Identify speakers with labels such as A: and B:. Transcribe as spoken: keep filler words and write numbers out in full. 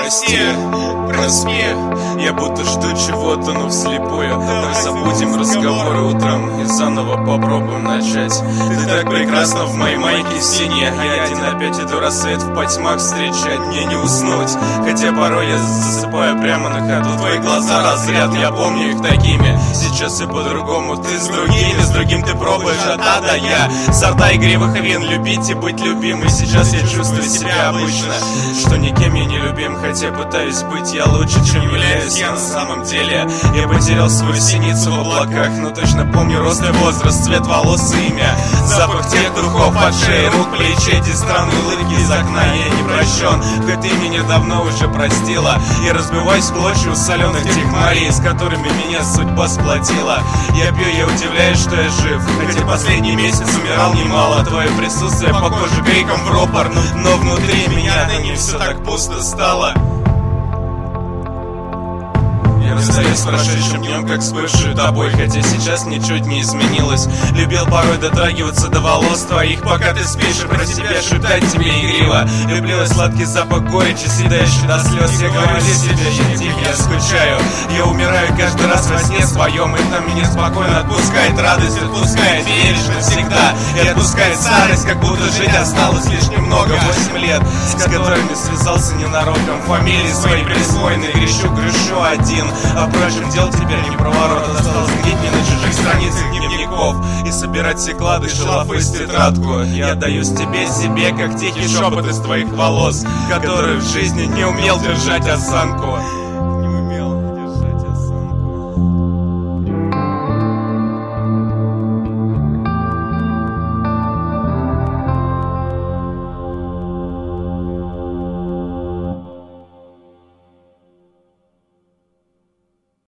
A: прости, проспи. Я будто жду чего-то, но вслепую. Давай забудем разговоры утром и заново попробуем начать. Ты так прекрасна в моей майке синей. Я один опять иду рассвет в потьмах встречать. Мне не уснуть, хотя порой я засыпаю прямо на ходу. Твои глаза разряд, я помню их такими. Сейчас и по-другому, ты с другими. С другим ты пробуешь от А до Я. Сорта игривых вин, любить и быть любимой. Сейчас я чувствую себя обычно, что никем я не любим. Хотя пытаюсь быть я лучше, чем являюсь я на самом деле. Я потерял свою синицу в облаках, но точно помню рост и возраст, цвет волос и имя. Запах тех духов от шеи, рук, плечей, эти странные улыбки из окна. Я не прощен, хоть ты меня давно уже простила. Я разбиваюсь в клочья у соленых тех морей, с которыми меня судьба сплотила. Я пью, я удивляюсь, что я жив, хотя последний месяц умирал немало. Твое присутствие похоже криком в рупор, но внутри меня ныне все так пусто стало. Я расстаюсь с прошедшим днем, как с бывшей тобой, хотя сейчас ничуть не изменилось. Любил порой дотрагиваться до волос твоих, пока ты спишь, и про тебя шептать тебе игриво. Люблю сладкий запах горечи, съедающий до слез. Я говорю тебе, я тихо, я скучаю. Я умираю каждый раз во сне своем, и там меня спокойно отпускает радость, отпускает веришь навсегда. И отпускает старость, как будто жить осталось лишь немного. Восемь лет, с которыми связался ненароком, фамилии свои присвоенные, грешу, грешу один. А впрочем, дел теперь не проворот. Осталось гнить мне на чужих страницах дневников и собирать все клады, шалафы с тетрадку. Я отдаюсь тебе, себе, как тихий шепот из твоих волос, который в жизни не умел держать осанку.